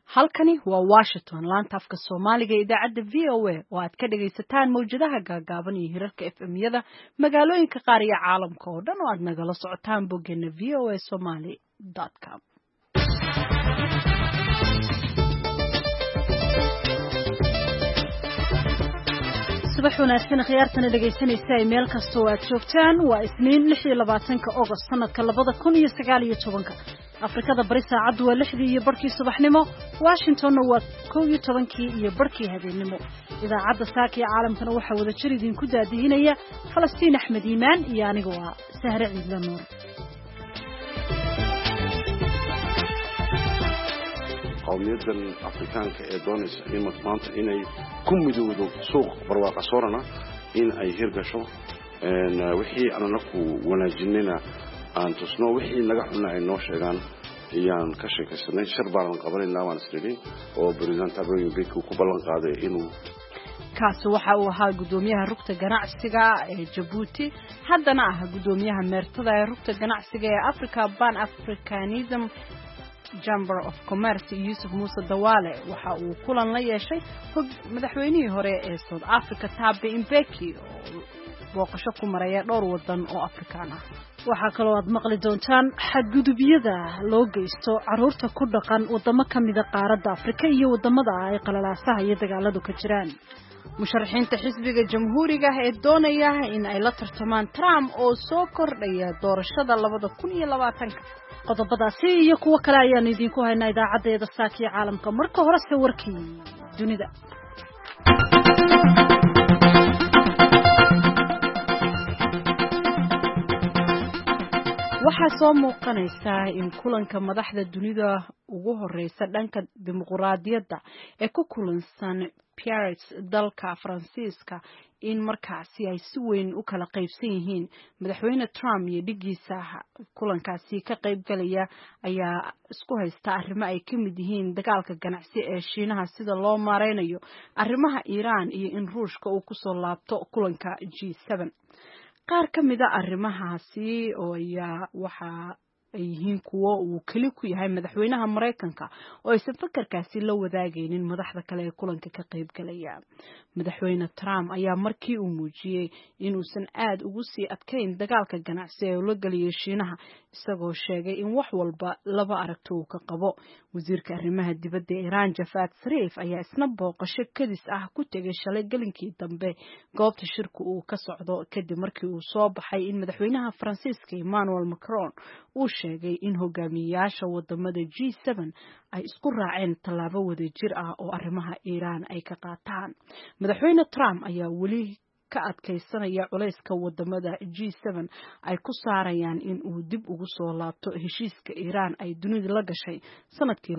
halkani waa Washington laanta afka Soomaaliga ee idaacadda VOA oo aad ka dhagaysataan mawjadaha gaagaaban iyo hirarka FM-yada magaalooyinka qaar iyo caalamka oo dhan oo aad nagala socotaan boggeena voasomali.com. subax wanaagsan khiyaartana dhagaysanaysa meel kasta oo aad joogtaan waa Isniin 26 August sanadka 2019 Afrikada bari saacadu waa 6:00 subaxnimo Washingtonna waa 11:00 habeenimo idaacadda saaka ee caalamkana waxa wada jir idin ku daadihinaya Falastiin Axmed Iimaan iyo aniga waa Sahre Ciidla Nuur qowmiyadan Afrikaanka ee doonaysa maanta inay ku midowdo suuq barwaaqo soorana in ay hirgasho wixii aan ku wanaajinayna aan tusno wixii naga xunaa ay noo sheegaan iyaan ka sheekaysanay shir baan qabanayna waan isleeyahay oo president Abraham Biko ku ballan qaaday inuu kaasi waxa uu ahaa gudoomiyaha rugta ganacsiga ee Djibouti haddana ah gudoomiyaha meertada ee rugta ganacsiga ee Africa Pan Africanism Chamber of Commerce Yusuf Musa Dawale waxa uu kulan la yeeshay madaxweynihii hore ee South Africa Thabo Mbeki oo booqasho ku maraya dhowr wadan oo Afrikaan ah waxa kale oo aad maqli doontaan xadgudubiyada loo geysto caruurta ku dhaqan wadamo kamida qaaradda Afrika iyo wadamada ay qalalaasaha iyo dagaaladu ka jiraan musharaxiinta xisbiga jamhuuriga ee doonaya in ay la tartamaan Trump oo soo kordhaya doorashada 2020 qodobadaasi iyo kuwa kale ayaan idinku haynaa idaacadeeda saakiya caalamka marka hore se warkii dunida waxaa soo muuqanaysa in kulanka madaxda dunida ugu horeysa dhanka dimuqraadiyadda ee ku kulansan Paris dalka Faransiiska in markaasi ay si weyn u kala qaybsan yihiin madaxweyne Trump iyo dhigiisa kulankaasi ka qayb galaya ayaa isku haysta arrimo ay ka mid yihiin dagaalka ganacsi ee Shiinaha sida loo maareynayo arrimaha Iran iyo in Ruushka uu ku soo laabto kulanka G7 qaar ka mid ah arrimahaasi oo waxa ay yihiin kuwo uu kali ku yahay madaxweynaha Mareykanka oo aysan fakarkaasi la wadaagaynin madaxda kale ee kulanka ka qayb galaya madaxweyne Trump ayaa markii uu muujiyay in uusan aad ugu sii adkayn dagaalka ganacsi ee la galiyay Shiinaha isagoo sheegay in wax walba laba aragti uu ka qabo wasiirka arrimaha dibadda ee Iran Javad Zarif ayaa isna booqasho kadis ah ku tagay shalay galinkii dambe goobta shirku uu ka socdo kadib markii uu soo baxay in madaxweynaha Faransiiska Emmanuel Macron uu sheegay in hogaamiyayaasha wadamada G7 ay isku raaceen tallaabo wadajir ah oo arrimaha Iran ay ka qaataan madaxweyne Trump ayaa weli ka adkaysanaya culayska wadamada G7 ay ku saarayaan in uu dib ugu soo laabto heshiiska Iran ay dunida la gashay sanadkii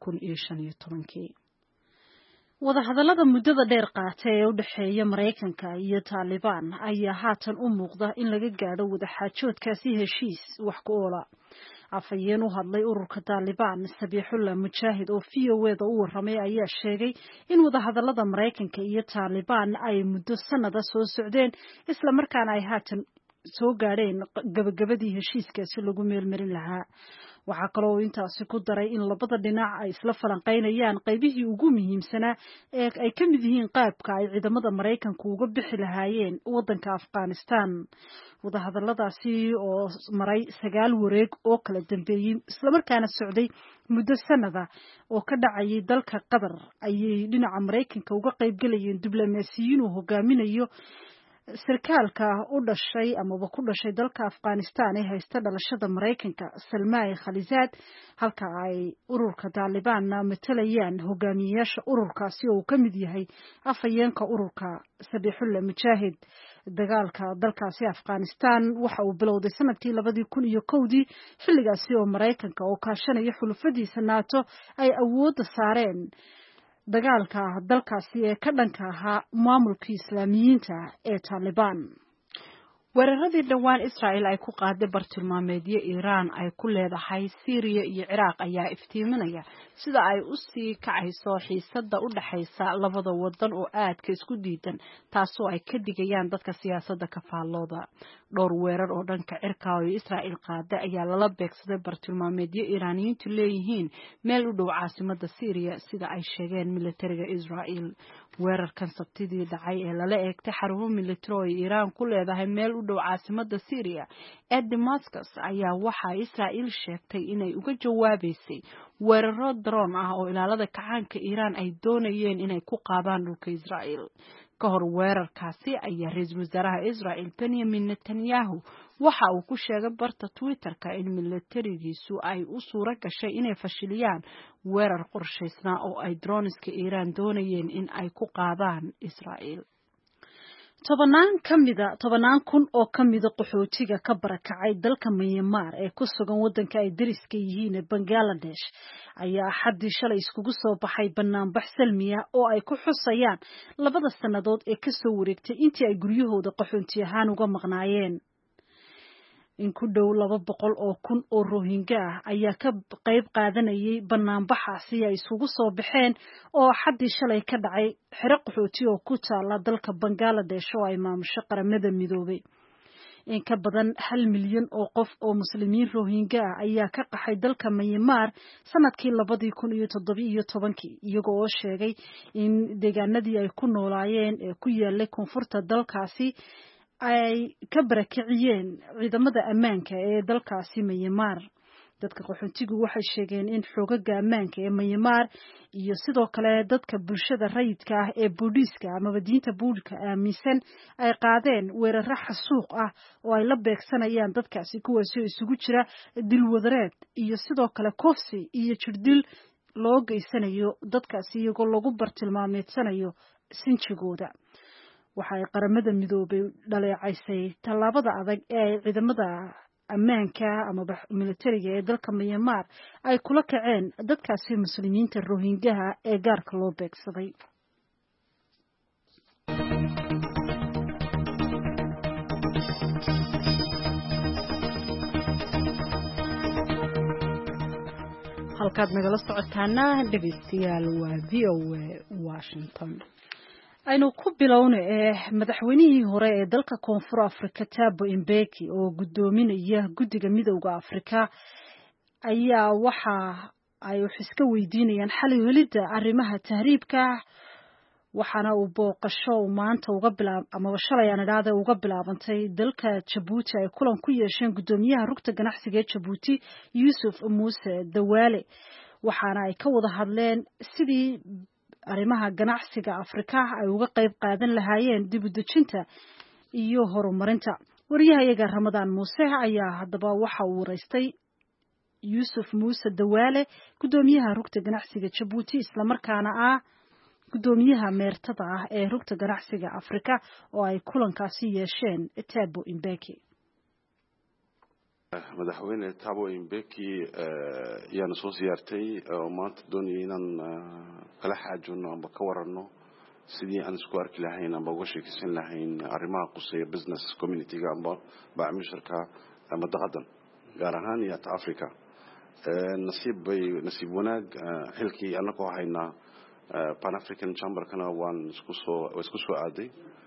2015 wadahadallada muddada dheer qaatay ee u dhaxeeya Mareykanka iyo Taliban ayaa haatan u muuqda in laga gaadho wadaxaajoodkaasi heshiis wax ku oola afayeen u hadlay ururka Taliban Sabiixullah Mujaahid oo VOA-da u waramay ayaa sheegay in wadahadallada Mareykanka iyo Taliban ay muddo sanada soo socdeen isla markaana ay haatan soo gaadheen gabagabadii heshiiskaasi lagu meelmarin lahaa waxa kale oo intaasi ku daray in labada dhinac ay isla falanqeynayaan qaybihii ugu muhiimsanaa ee ay ka mid yihiin qaabka ay ciidamada Mareykanka uga bixi lahaayeen wadanka Afghanistan wadahadalladaasi oo maray 9 wareeg oo kala dambeeyay isla markaana socday muddo sanada oo ka dhacayay dalka Qatar ayay dhinaca Mareykanka uga qayb galayeen diblomaasiyiin oo hogaaminayo sarkaalka u dhashay ama ku dhashay dalka Afghanistan ee haysta dhalashada Mareykanka Salmaan Khalizad halka ay ururka Taliban matalayaan hogaamiyayaasha ururkaasi oo ka mid yahay afayeenka ururka Sabiixullah Mujaahid dagaalka dalkaasi Afghanistan waxa uu bilowday sanadkii 2001 xilligaasi oo Mareykanka oo kaashanaya xulufadiisa NATO ay awoodda saareen dagaalka dalkaasi ee ka dhanka ahaa maamulka Islaamiyiinta ee Taliban weeraradii dhawaan Israel ay ku qaaday bartilmaameedyo Iran ay ku leedahay Syria iyo Iraq ayaa iftiiminaya sida ay u sii kacayso xiisadda u dhaxaysa labada wadan oo aadka isku diidan taasoo ay ka digayaan dadka siyaasadda ka faallooda dhowr weerar oo dhanka cirka oo Israa'iil qaaday ayaa lala beegsaday bartilmaameedyo Iiraaniyiintu leeyihiin meel u dhow caasimadda Syria sida ay sheegeen militariga Israa'iil. weerarkan sabtidii dhacay ee lala eegtay xarumo militari oo Iiraan ku leedahay meel u dhow caasimadda Syria ee Damascus ayaa waxa Israa'iil sheegtay inay uga jawaabaysay weeraro drone ah oo ilaalada kacaanka Iiraan ay doonayeen inay ku qaadaan dhulka Israa'iil. ka hor weerarkaasi ayaa ra'iisul wasaaraha Israa'iil Benjamin Netanyahu waxa uu ku sheegay barta Twitter-ka in militarigiisu ay u suura gashay inay fashiliyaan weerar qorshaysnaa oo ay droneska Iiraan doonayeen in ay ku qaadaan Israa'iil. tobanaan kun oo ka mida qaxootiga ka barakacay dalka Myanmar ee ku sugan wadanka ay dariska yihiin ee Bangladesh ayaa xaddii shalay iskugu soo baxay banaanbax salmiya oo ay ku xusayaan 2 sannadood ee ka soo wareegtay intii ay guryahooda qaxoonti ahaan uga maqnaayeen. in ku dhow 200 oo kun oo Rohingya ah ayaa ka qayb qaadanayay banaanbaxaasi ay isugu soo baxeen oo xaddii shalay ka dhacay xero qaxooti oo ku taala dalka Bangladesh oo ay maamusho qaramada midoobay. in ka badan 1 milyan oo qof oo muslimiin Rohingya ah ayaa ka qaxay dalka Myanmar sanadkii 2017 iyagoo oo sheegay in deegaanadii ay ku noolaayeen ee ku yaalay koonfurta dalkaasi ay ka barakiciyeen ciidamada ammaanka ee dalkaasi Myanmar. dadka qaxootigu waxay sheegeen in xogaga ammaanka ee Myanmar iyo sidoo kale dadka bulshada rayidka ah ee Buddhiska ama diinta Buddhka aaminsan ay qaadeen weeraro xasuuq ah oo ay la beegsanayaan dadkaasi kuwaas oo isugu jira dil wadareed iyo sidoo kale kufsi iyo jirdil loo geysanayo dadkaasi iyagoo lagu bartilmaameedsanayo sinjigooda. waxa ay qaramada midoobay dhaleecaysay tallaabada adag ee ay ciidamada ammaanka ama militariga ee dalka Myanmar ay kula kaceen dadkaasi muslimiinta Rohingya ee gaarka loo beegsaday. halkaad nagala socotaana dhageystayaal waa VOA Washington. aynu ku bilowno madaxweynihii hore ee dalka Koonfur Afrika Thabo Mbeki oo gudoominaya guddiga midowga Afrika ayaa waxa ay iska weydiinayaan xal u helidda arrimaha tahriibka waxaana uu booqasho maanta uga bilaabantay dalka Djibouti ay kulan ku yeesheen gudoomiyaha rugta ganacsiga ee Djibouti Yusuf Muuse Dawaale waxaana ay ka wada hadleen sidii arrimaha ganacsiga Afrika ay uga qayb qaadan lahaayeen dib u dejinta iyo horumarinta. wariyahayaga Ramadaan Muuse ayaa haddaba waxa uu wareystay Yusuf Muuse Dawaale gudoomiyaha rugta ganacsiga Djibouti isla markaana ah gudoomiyaha meertada ah ee rugta ganacsiga Afrika oo ay kulankaasi yeesheen Thabo Mbeki. madaxweyne Thabo Mbeki yaan soo siyaartay oo maanta doonayay inaan kala xaajoonno ama ka wararno sidii aan isku arki lahayn ama uga sheekaysan lahayn arrimaha quseeya business community-ga ama baacmisharka ama daqadan gaar ahaan iyo Afrika. nasiib wanaag xilkii anagoo haynaa Pan African Chamber-kana waan isku soo aaday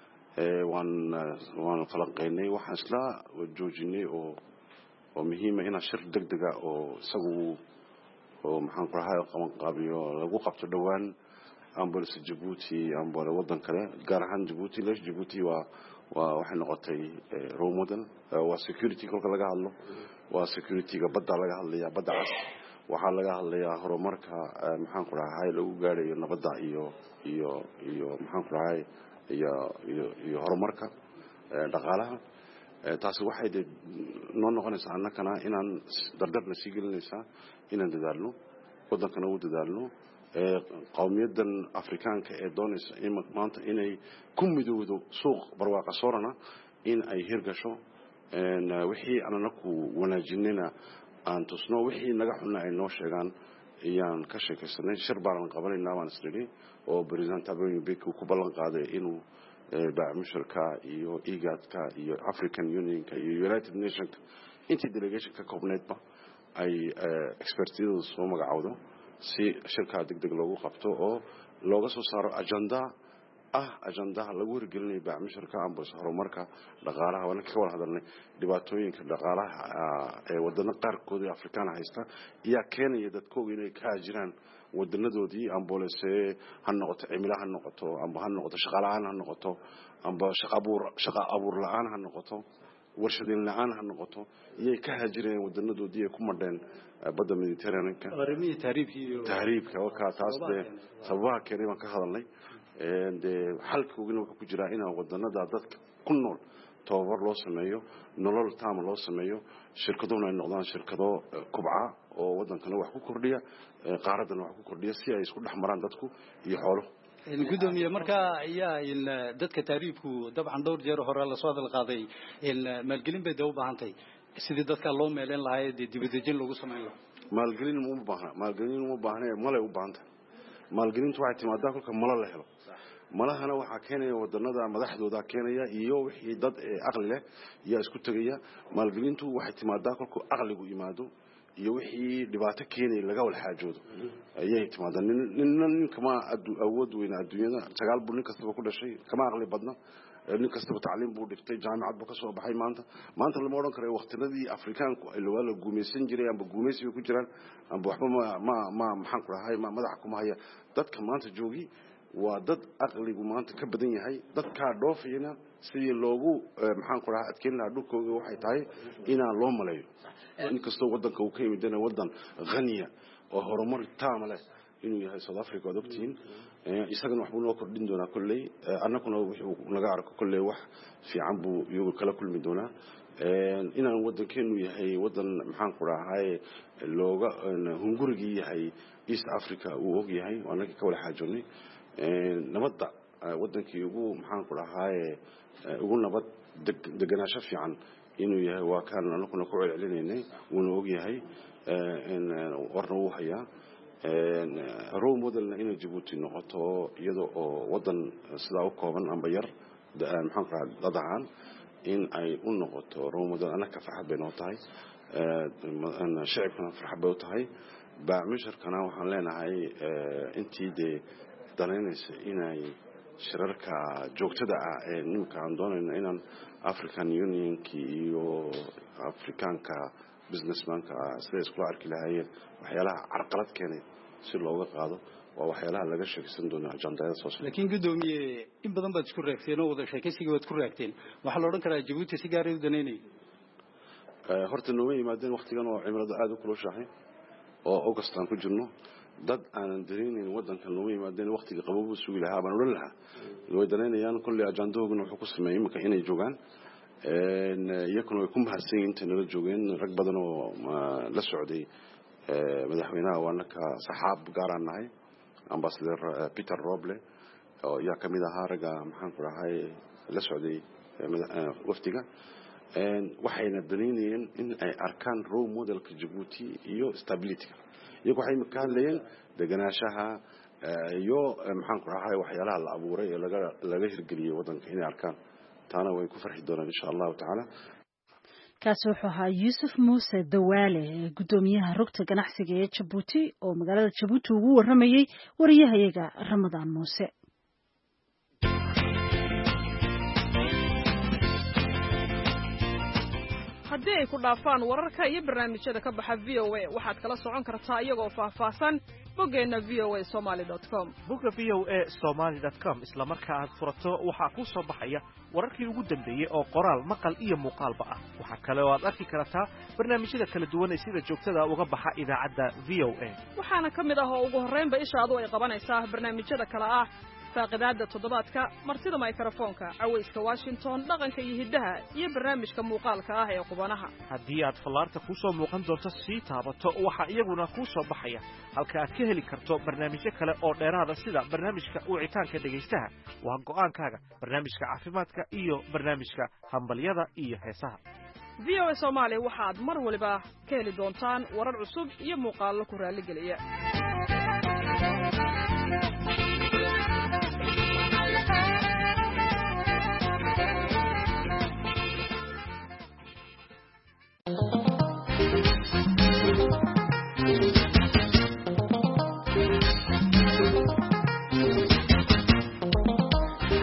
waan falanqeynay waxaan isla joojinay oo muhiim ah in shir degdega oo isagu oo maxaan ku rahay qaban qaabiyo lagu qabto dhawaan ambulance Djibouti ambulance wadan kale gaar ahaan Djibouti waxay noqotay role model waa security kolka laga hadlo waa security-ga badda laga hadlayaa badda cas waxaa laga hadlayaa horumarka maxaan ku rahay lagu gaarayo nabadda iyo maxaan ku rahay iyo horumarka dhaqaalaha. taasi waxay noo noqonaysaa annagana inaan dardarna sii gelinaysaa inaan dadaalno wadankana u dadaalno qowmiyadan Afrikaanka ee doonaysa in maanta inay ku midowdo suuq barwaaqo soorana in ay hirgasho wixii aanana ku wanaajinayna aan tusno wixii naga xunna ay noo sheegaan iyaan ka sheekaysanay shir baan qabanaynaa waan isdhigi oo president Thabo Mbeki ku ballan qaaday inuu baacmisharka iyo IGAD-ka iyo African Union-ka iyo United Nations intii delegation ka koobneedba ay expertise soo magacawdo si shirka degdeg loogu qabto oo looga soo saaro agenda ajandaha lagu hirgelinayo baacmushirka ambulance horumarka dhaqaalaha wana ka wada hadalnay dhibaatooyinka dhaqaalaha ee wadana qaarkood ee Afrikaan haysta iyo keenaya dadkooda inay ka jiraan wadanadoodii ambulance ha noqoto cimilada ha noqoto amba ha noqoto shaqo la'aan ha noqoto amba shaqo abuur la'aan ha noqoto warshadeen la'aan ha noqoto iyo ka hajireen wadanadoodii ay ku madheen badda Mediterranean-ka arrimihii taariibka waxa taas sababaha keenay baan ka hadalnay halkoogina wuxuu ku jiraa in wadanada dadka ku nool tababar loo sameeyo nolol taam loo sameeyo shirkaduna ay noqdaan shirkado kubca oo wadankana wax ku kordhiya qaaradana wax ku kordhiya si ay isku dhaxmaraan dadku iyo xoolo gudoomiye marka ayaa in dadka taariibku dabcan dhowr jeer hore la soo hadal qaaday in maalgelin bay u baahantay sidii dadka loo meeleen lahayd dibadejin lagu sameeyo maalgelin uma baahna malay u baahanta maalgelintu waxay timaadaa kolka mala la helo malahana waxa keenaya wadanada madaxdooda keenaya iyo wixii dad aqli leh iyo isku tagaya maalgelintu waxay timaadaa kolka aqligu yimaado iyo wixii dhibaato keenay laga wal xaajoodo ayay timaadaa nin kama awood weyn adduunyada sagaal buu nin kasta ku dhashay kama aqli badna nin kasta tacliin buu dhigtay jaamacad buu ka soo baxay maanta lama oran karo waqtiyadii Afrikaanku ay la guumeysan jiray amba guumeysi ku jiraan amba waxba ma maxaan ku rahay madax kuma haya dadka maanta joogi waa dad aqligu maanta ka badan yahay dadka dhoofayna sidii loogu maxaan ku rahay adkeyn lahaa dhulkooda waxay tahay inaan loo maleeyo in kastoo wadanka uu ka yimidana wadan qaniya oo horumar taam leh inuu yahay South Africa adabtiin isagana wax buu noo kordhin doonaa kulley annaguna wuxuu naga arko kulley wax fiican buu iyagu kala kulmi doonaa inaan wadankeenu yahay wadan maxaan ku rahay looga hungurigi yahay East Africa uu og yahay waana ka wada xaajoonay nabadda wadankii ugu maxaan ku rahay ugu nabad deganaansho fiican inuu yahay waa kaan annaguna ku celcelinay uu og yahay warna uu hayaa role modelna inay Djibouti noqoto iyadoo oo wadan sida u kooban amba yar maxaan ku rahay dadaan in ay u noqoto role model anaka farxad bay noo tahay shacabkana farxad bay u tahay baacmushirkana waxaan leenahay intii danaynaysa inay shirarka joogtada ah ee nimka aan doonayno inaan African Unionki iyo Afrikaanka businessmanka sida isku arki lahaayeen waxyaalaha carqalad keenay si looga qaado waa waxyaalaha laga sheegsan doono ajandada soo socda laakiin gudoomiye in badan baad isku reegteen oo wada sheekaysiga waad ku reegteen waxa la oran karaa Djibouti si gaar ah u daneynay horta noo yimaadeen waqtigan oo cimilada aad u kulushahay oo August aan ku jirno dad aan dareemin wadanka noo yimaadeen waqtiga qabowga suugi lahaa baan oran lahaa way daneynayaan kulli ajandahooguna wuxuu ku sameeyay marka inay joogaan iyakuna way ku mahadsan yihiin inay la joogeen rag badan oo la socday madaxweynaha waanaka saxaab gaar ah nahay ambassador Peter Roble oo yaa kamid ahaa raga maxaan ku rahay la socday waftiga waxayna daneynayeen in ay arkaan role modelka Djibouti iyo stability iyagu waxay ka hadlayeen deganaanshaha iyo maxaan ku rahay waxyaalaha la abuuray ee laga hirgeliyay wadanka inay arkaan taana way ku farxi doonaan insha Allah ta'ala kaasi wuxuu ahaa Yuusuf Muuse Dawaale gudoomiyaha rugta ganacsiga ee Djibouti oo magaalada Djibouti ugu waramayay wariyahayaga Ramadaan Muuse haddii ay ku dhaafaan wararka iyo barnaamijyada ka baxa VOA waxaad kala socon kartaa iyagoo faahfaahsan boggeena voasomali.com bogga voasomali.com isla marka aad furato waxaa ku soo baxaya wararkii ugu dambeeyay oo qoraal maqal iyo muuqaalba ah waxa kale oo aad arki kartaa barnaamijyada kala duwan ee sida joogtada uga baxa idaacadda VOA waxaana ka mid ah oo ugu horreynba ishaadu ay qabanaysaa barnaamijyada kala ah faaqidaada toddobaadka martida mikrofoonka cawayska Washington dhaqanka iyo hiddaha iyo barnaamijka muuqaalka ah ee qubanaha haddii aad fallaarta ku soo muuqan doonto si taabato waxa iyaguna ku soo baxaya halka aad ka heli karto barnaamijyo kale oo dheeraada sida barnaamijka wicitaanka dhagaystaha waa go'aankaaga barnaamijka caafimaadka iyo barnaamijka hambalyada iyo heesaha VOA Somali waxaad mar waliba ka heli doontaan warar cusub iyo muuqaallo ku raali geliya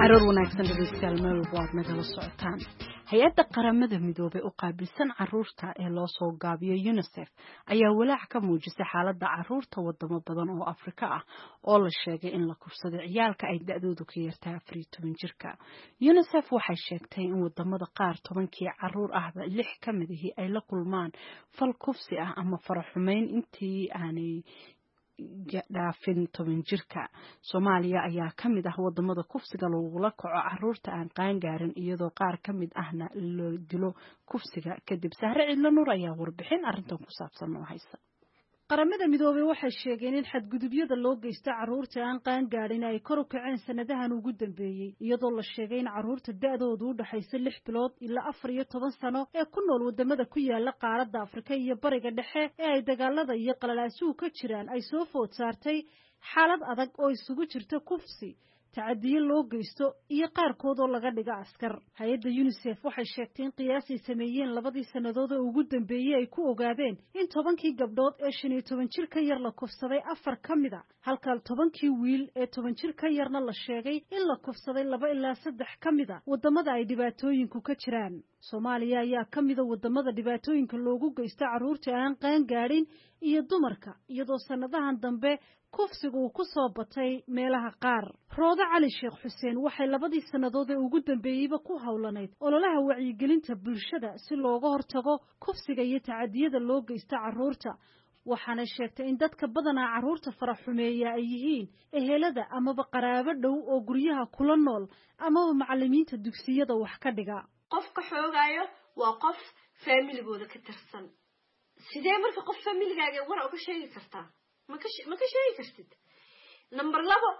xaruur wanaagsan dhageystayaal meel walba aad nagala socotaan hay-adda qaramada midoobay u qaabilsan caruurta ee loo soo gaabiyo UNICEF ayaa walaac ka muujisay xaaladda caruurta wadamo badan oo Afrika ah oo la sheegay in la kufsado ciyaalka ay da'doodu ka yartahay 14 jirka UNICEF waxay sheegtay in wadamada qaar 10 caruur ahba 6 ka mid ah ay la kulmaan fal kufsi ah ama faraxumeyn intii aanay dhaafin 10 jirka Soomaaliya ayaa kamid ah wadamada kufsiga lagula kaco caruurta aan qaan gaarin iyadoo qaar kamid ahna loo dilo kufsiga kadib Sahre Cidlo Nuur ayaa warbixin arintan ku saabsan oo haysa qaramada midoobay waxay sheegeen in xadgudubyada loo geysto caruurta aan qaan gaarin ay kor u kaceen sanadahan ugu dambeeyay iyadoo la sheegay in caruurta da'doodu u dhaxayso 6 bilood ilaa 14 sano ee ku nool wadamada ku yaala qaaradda Afrika iyo bariga dhexe ee ay dagaalada iyo qalalaasuhu ka jiraan ay soo food saartay xaalad adag oo isugu jirta kufsi tacadiyo loo geysto iyo qaarkood oo laga dhiga askar hay'adda UNICEF waxay sheegtay in qiyaasii sameeyeen 2 sanadood oo ugu dambeeyay ay ku ogaadeen in 10 gabdhood ee 15 jir ka yar la kufsaday 4 kamid ah halka 10 wiil ee 10 jir ka yarna la sheegay in la kufsaday 2 ilaa 3 kamid ah wadamada ay dhibaatooyinku ka jiraan Soomaaliya ayaa kamid ah wadamada dhibaatooyinka loogu geysto caruurta aan qaan gaarin iyo dumarka iyadoo sanadahan dambe kufsigu ku soo batay meelaha qaar Rooda Cali Sheekh Xuseen waxay 2 sanadood ee ugu dambeeyayba ku hawlanayd ololaha wacyigelinta bulshada si looga hortago kufsiga iyo tacadiyada loo geysto caruurta waxaana sheegtay in dadka badanaa caruurta faraxumeeya ay yihiin ehelada amaba qaraabo dhow oo guryaha kula nool amaba macallimiinta dugsiyada wax ka dhiga qofka xoogayo waa qof familigooda ka tirsan sidee marka qof familigaaga war uga sheegi kartaa ma ka sheegi kartid number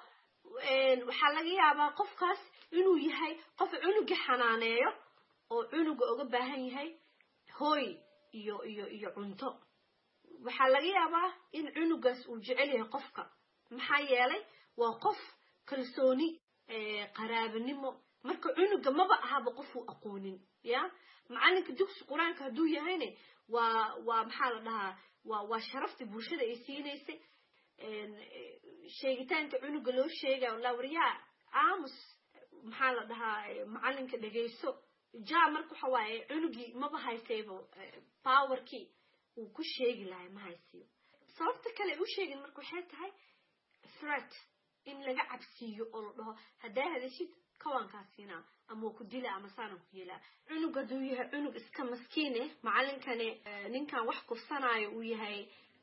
2 waxa laga yaabaa qofkaas inuu yahay qof cunuga xanaaneeyo oo cunuga uga baahan yahay hooy iyo cunto waxa laga yaabaa in cunugaas uu jecel yahay qofka maxaa yeelay waa qof kalsooni qaraabanimo marka cunuga maba ahaba qof uu aqoonin ya macalinka dugsi quraanka haduu yahayne waa maxaa la dhahaa waa sharafti bulshada ay siineysay sheegitaanka cunuga loo sheegay la wariyaa aamus maxaa la dhahaa macalinka dhageyso marka waxa waaye cunugi maba haysaybo powerkii uu ku sheegi lahay ma haysiyo sababta kale uu sheegin marka waxay tahay threat in laga cabsiyo oo la dhaho hadaa hadashid kawankaasina ama ku dila ama saan ku yeela cunuga duu yahay cunug iska maskiin ah macalinkane ninkan wax kufsanaayo uu yahay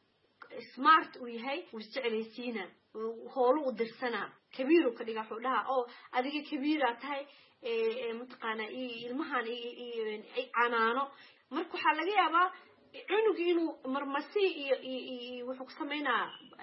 smart uu yahay uu jeclaysiina hoolo u dirsana kabiiru ka dhiga xudhaha oo adiga kabiira tahay mutaqaana ilmahan ay canaano marka waxa laga yaabaa cunuga inuu marmasi iyo wuxuu ku sameynaa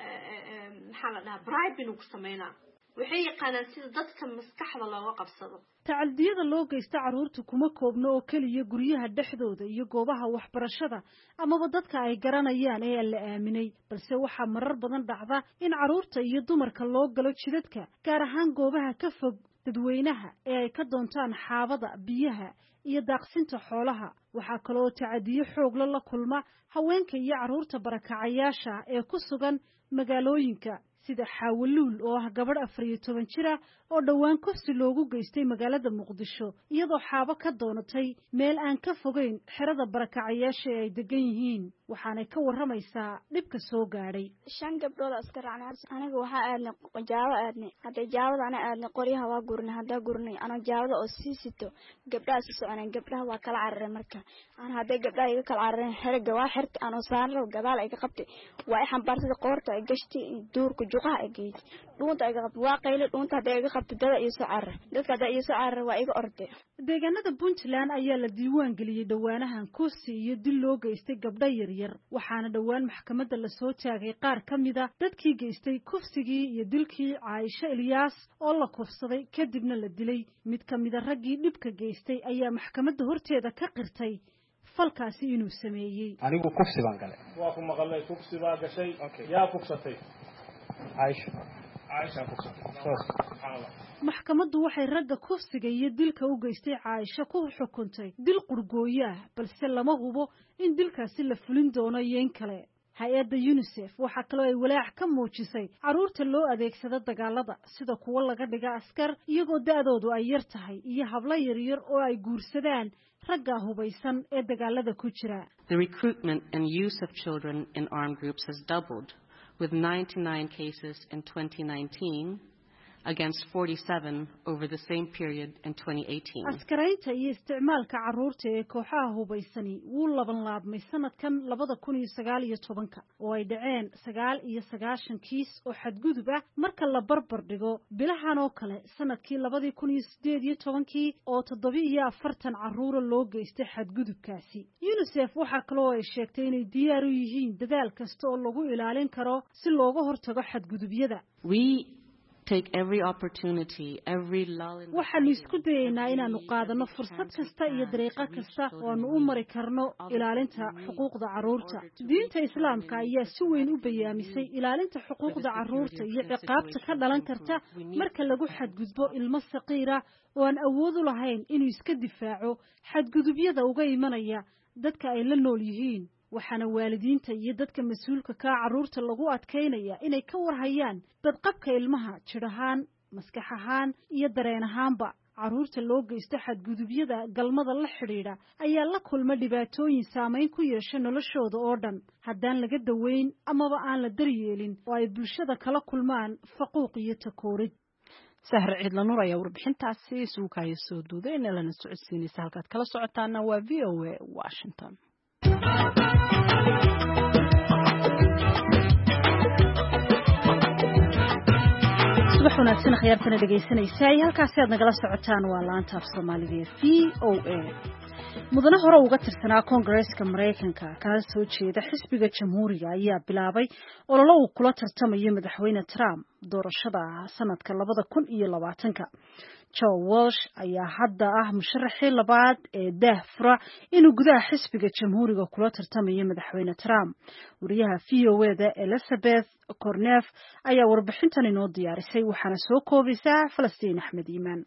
maxaa la dhahaa bribe inuu ku sameynaa waxay yaqaanaan sida dadka maskaxda looga qabsado tacadiyada loo geysto caruurta kuma koobno oo kaliya guryaha dhexdooda iyo goobaha waxbarashada amaba dadka ay garanayaan ee la aaminay balse waxa marar badan dhacda in caruurta iyo dumarka loo galo jidadka gaar ahaan goobaha ka fog dadweynaha ee ay ka doontaan xaabada biyaha iyo daaqsinta xoolaha waxa kale oo tacadiyo xoog la kulma haweenka iyo caruurta barakacayaasha ee ku sugan magaalooyinka sida Xawaluul oo ah gabadh 14 jir ah oo dhawaan kufsi loogu geystay magaalada Muqdisho iyadoo xaabo ka doonatay meel aan ka fogeyn xerada barakacayaasha ay degan yihiin waxaana ka waramaysaa dhibka soo gaaray 5 gabdhood askar aniga waxa aadna jaawada hadda jaawada aadna qoryaha waa gurnay hadda gurnay ana jaawada oo siisito gabdhaha soconeen gabdhaha waa kala carareen marka ana hadda gabdhaha iga kala carareen xerga waa xirta ana saarno gadaal ay ka qabtay waa xambaarsada qoorta ay gashtay duurku juqaha ay geeyay dhuunta ay qabtay waa qayli dhuunta hadda ay qabtay dada iyo soo dadka hadda iyo soo waa iga orday deegaanada Puntland ayaa la diiwaan geliyay dhawaanahan kufsi iyo dil loo geystay gabdho yar waxaana dhawaan maxkamadda la soo taagay qaar kamid ah dadkii geystay kufsigii iyo dilkii Aisha Ilyas oo la kufsaday kadibna la dilay mid kamid ah raggii dhibka geystay ayaa maxkamadda horteeda ka qirtay falkaasi inuu sameeyay anigu kufsi baan galay waa ku maqalay kufsi baa gashay yaa kufsatay Aisha kufsatay maxkamaddu waxay ragga kufsiga iyo dilka u geystay Aisha ku xukuntay dil qurgooya balse lama hubo in dilkaasi la fulin doono yeen kale hay-adda UNICEF waxaa kaloo ay walaac ka muujisay carruurta loo adeegsado dagaalada sida kuwa laga dhiga askar iyagoo da'doodu ay yar tahay iyo hablo yaryar oo ay guursadaan ragga hubaysan ee dagaalada ku jira. The recruitment and use of children in armed groups has doubled, with 99 cases in 2019 against 47 over the same period in 2018. askaraynta iyo isticmaalka carruurta ee kooxaha hubaysani wuu laban laabmay sanadkan 2019 oo ay dhaceen 99 kiis oo xadgudub ah marka la barbar dhigo bilahan oo kale sanadkii 2018 oo 47 carruur loo geystay xadgudubkaasi. UNICEF waxa kaloo ay sheegtay inay diyaar u yihiin dadaal kasta oo lagu ilaalin karo si looga hortago xadgudubyada. waxaanu isku dayaynaa inaanu qaadano fursad kasta iyo dariiqo kasta oo aanu u mari karno ilaalinta xuquuqda carruurta. diinta islaamka ayaa si weyn u bayaamisay ilaalinta xuquuqda carruurta iyo ciqaabta ka dhalan karta marka lagu xadgudbo ilmo saqiira oo aan awood u lahayn inuu iska difaaco xadgudubyada uga imanaya dadka ay la nool yihiin. waxaana waalidiinta iyo dadka mas'uulka ka carruurta lagu adkeynaya inay ka warhayaan badqabka ilmaha jir ahaan, maskax ahaan iyo dareen ahaanba. carruurta loo geysto xadgudubyada galmada la xidhiidha ayaa la kulma dhibaatooyin saameyn ku yeesha noloshooda oo dhan haddaan laga daweyn amaba aan la daryeelin oo ay bulshada kala kulmaan faquuq iyo takoorid. sahre ciidla nuur ayaa warbixintaasi suukaaya soo duuday in lana socodsiinaysa halkaad kala socotaana waa VOA Washington. subax wanaagsan khiyaartana dhegaysanaysaa halkaasi aad nagala socotaan waa laanta af Soomaaliga VOA. mudane hore uga tirsanaa Koongareeska Mareykanka kana soo jeeda xisbiga Jamhuuriga ayaa bilaabay olole uu kula tartamayo madaxweyne Trump doorashada sanadka 2020. Joe Walsh ayaa hadda ah musharaxii labaad ee daahfura inuu gudaha xisbiga Jamhuuriga kula tartamayo madaxweyne Trump. wariyaha VOA-da Elizabeth Cornef ayaa warbixintan inoo diyaarisay waxaana soo koobaysaa Falastiin Axmed Iimaan.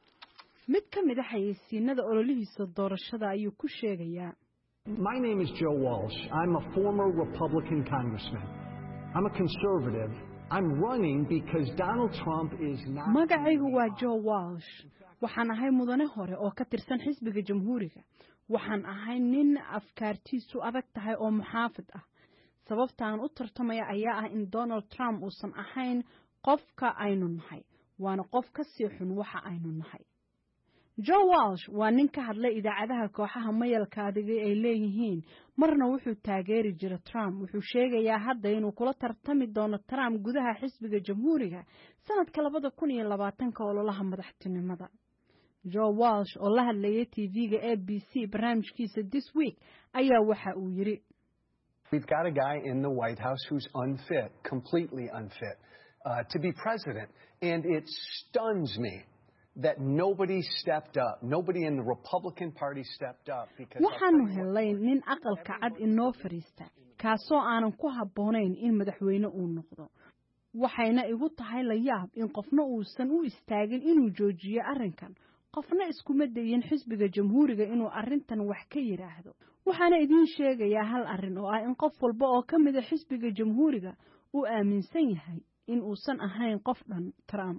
mid ka mid ah xayeysiinada ololihiisa doorashada ayuu ku sheegayaa. My name is Joe Walsh. I'm a former Republican congressman. I'm a conservative. I'm running because Donald Trump is not. magacaygu waa Joe Walsh. waxaan ahay mudane hore oo ka tirsan xisbiga Jamhuuriga. waxaan ahay nin afkaartiisu adag tahay oo muxaafid ah. sababtaan u tartamaya ayaa ah in Donald Trump uusan ahayn qofka aynu nahay, waana qof ka sii xun waxa aynu nahay. Joe Walsh waa nin ka hadlay idaacadaha kooxaha mayalka adiga ay leeyihiin, marna wuxuu taageeri jiray Trump. wuxuu sheegayaa hadda inuu kula tartami doono Trump gudaha xisbiga Jamhuuriga sanadka 2020 ololaha madaxtinimada. Joe Walsh oo la hadlayay TV-ga ABC barnaamijkiisa This Week ayaa waxa uu yiri: We've got a guy in the White House who's unfit, completely unfit, to be president, and it stuns me that nobody stepped up. Nobody in the Republican Party stepped up because waxaanu helay nin aqalka cad inoo fariista kaasoo aanan ku habboonayn in madaxweyne uu noqdo. waxayna igu tahay la yaab in qofna uusan u istaagin inuu joojiyo arrinkan. qofna iskuma dayin xisbiga Jamhuuriga inuu arrintan wax ka yiraahdo. waxaana idin sheegayaa hal arrin oo ah in qof walba oo ka mid ah xisbiga Jamhuuriga uu aaminsan yahay in uusan ahayn qof dhan Trump.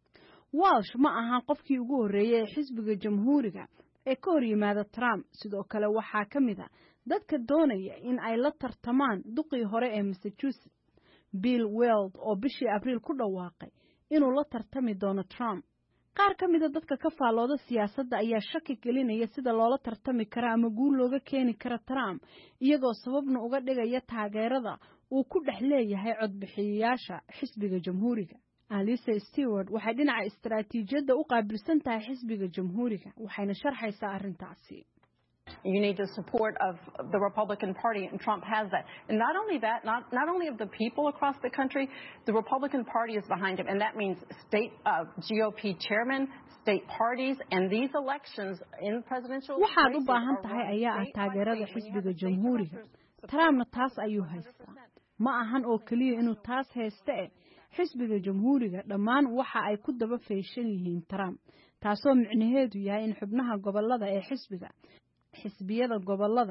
Walsh ma ahan qofkii ugu horeeyay xisbiga Jamhuuriga ee ka hor yimaada Trump. sidoo kale waxaa ka mid ah dadka doonaya in ay la tartamaan duqii hore ee Massachusetts Bill Weld oo bishii Abriil ku dhawaaqay inuu la tartami doono Trump. qaar ka mid ah dadka ka faalooda siyaasadda ayaa shaki gelinaya sida loola tartami karo ama guul looga keeni karo Trump, iyagoo sababna uga dhigaya taageerada uu ku dhex leeyahay codbixiyayaasha xisbiga Jamhuuriga. Alice Stewart waxay dhinaca istiraatiijiyadda u qaabilsan tahay xisbiga Jamhuuriga waxayna sharxaysaa arrintaasi. You need the support of the Republican Party, and Trump has that. And not only that, not only of the people across the country, the Republican Party is behind him, and that means state GOP chairmen, state parties, and these elections in presidential races. waxaad u baahan tahay ayaa ah taageerada xisbiga Jamhuuriga. Trumpna taas ayuu haystaa. ma ahan oo kaliya inuu taas haysto xisbiga Jamhuuriga dhammaan waxa ay ku daba feeshan yihiin Trump, taasoo micnaheedu yahay in xubnaha gobolada ee xisbiyada gobolada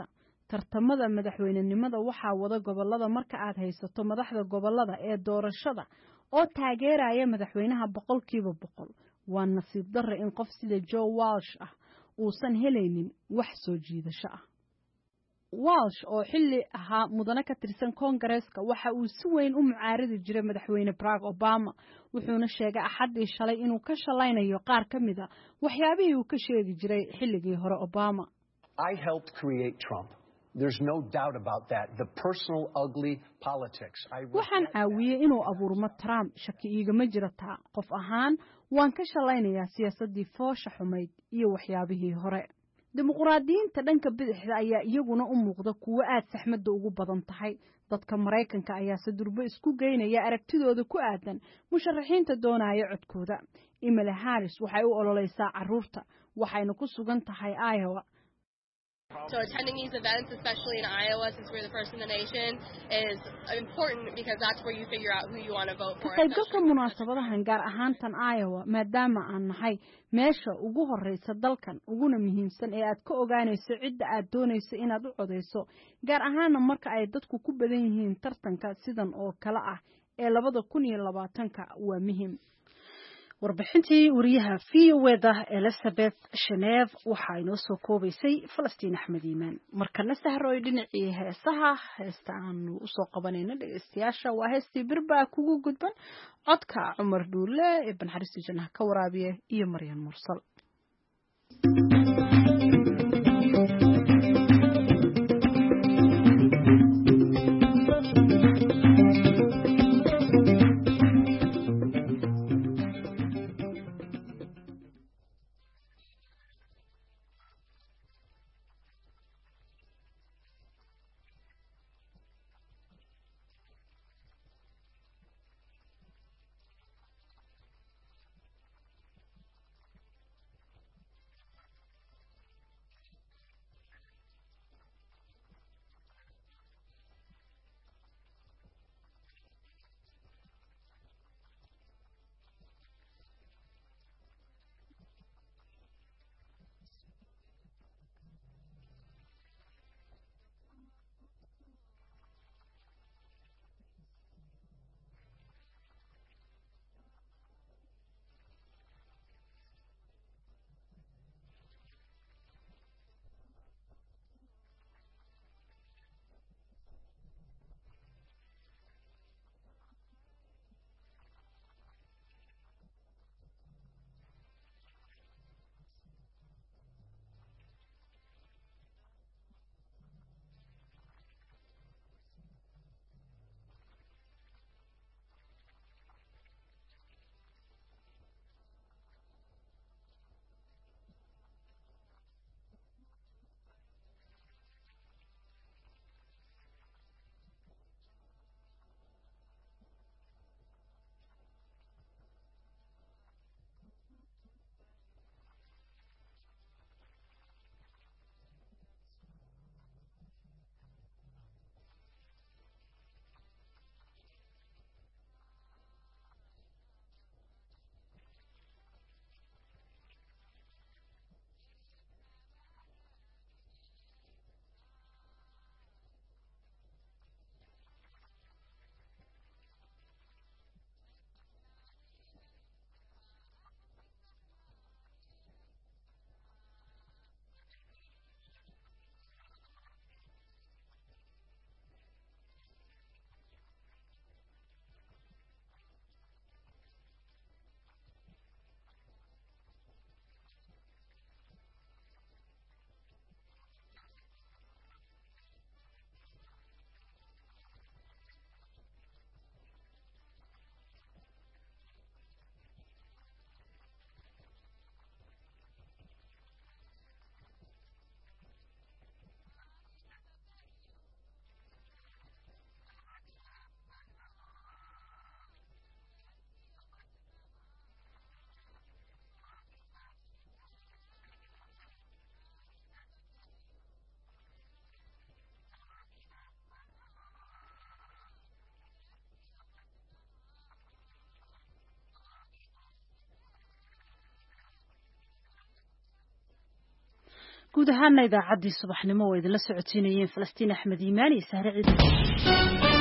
tartamada madaxweynenimada waxaa wada gobolada marka aad haysato madaxda gobolada ee doorashada oo taageeraya madaxweynaha 100%. waa nasiib darro in qof sida Joe Walsh ah uusan helaynin wax soo jiidasho ah. Walsh oo xilli ahaa mudane ka tirsan Koongareeska waxa uu si weyn u mucaaradi jiray madaxweyne Barack Obama wuxuuna sheegay Axaddii shalay inuu ka shalaynayo qaar ka mid ah waxyaabihii uu ka sheegi jiray xilligii hore Obama. I helped create Trump. There's no doubt about that. The personal ugly politics. waxaan caawiyey inuu abuurmo Trump, shaki igama jirata. qof ahaan waan ka shalaynayaa siyaasadii foosha xumayd iyo waxyaabihii hore. dimuqraadiyiinta dhanka bidixda ayaa iyaguna u muuqda kuwo aad saxmadda ugu badan tahay. dadka Mareykanka ayaa si durba isku geynaya aragtidooda ku aadan musharaxiinta doonaya codkooda. Kamala Harris waxay u ololeysaa caruurta waxayna ku sugan tahay Iowa. So attending these events, especially in Iowa, since we're the first in the nation, is important because that's where you figure out who you want to vote for. qaybgalka munaasabadahan gaar ahaan tan Iowa maadaama aan nahay meesha ugu horeysa dalkan uguna muhiimsan ee aad ka ogaanayso cidda aad doonayso inaad u codeyso gaar ahaan marka ay dadku ku badan yihiin tartanka sidan oo kala ah ee 2020 waa muhiim. warbixintii wariyaha VOA Elizabeth Sheneve waxa ay noo soo koobaysay Falastiin Axmed Iimaan. markana sahroy dhinacii heesaha heesta aanu u soo qabanayna dhageystayaasha waa heestii Birbaa kugu gudban codka Cumar Dhuule ee Banxariista Jannaha ka waraabiye iyo Maryan Mursal. guud ahaana idaacaddii subaxnimo oo idinla socotiinayeen Falastiin Axmed Iimaan iyo Sahre Ciid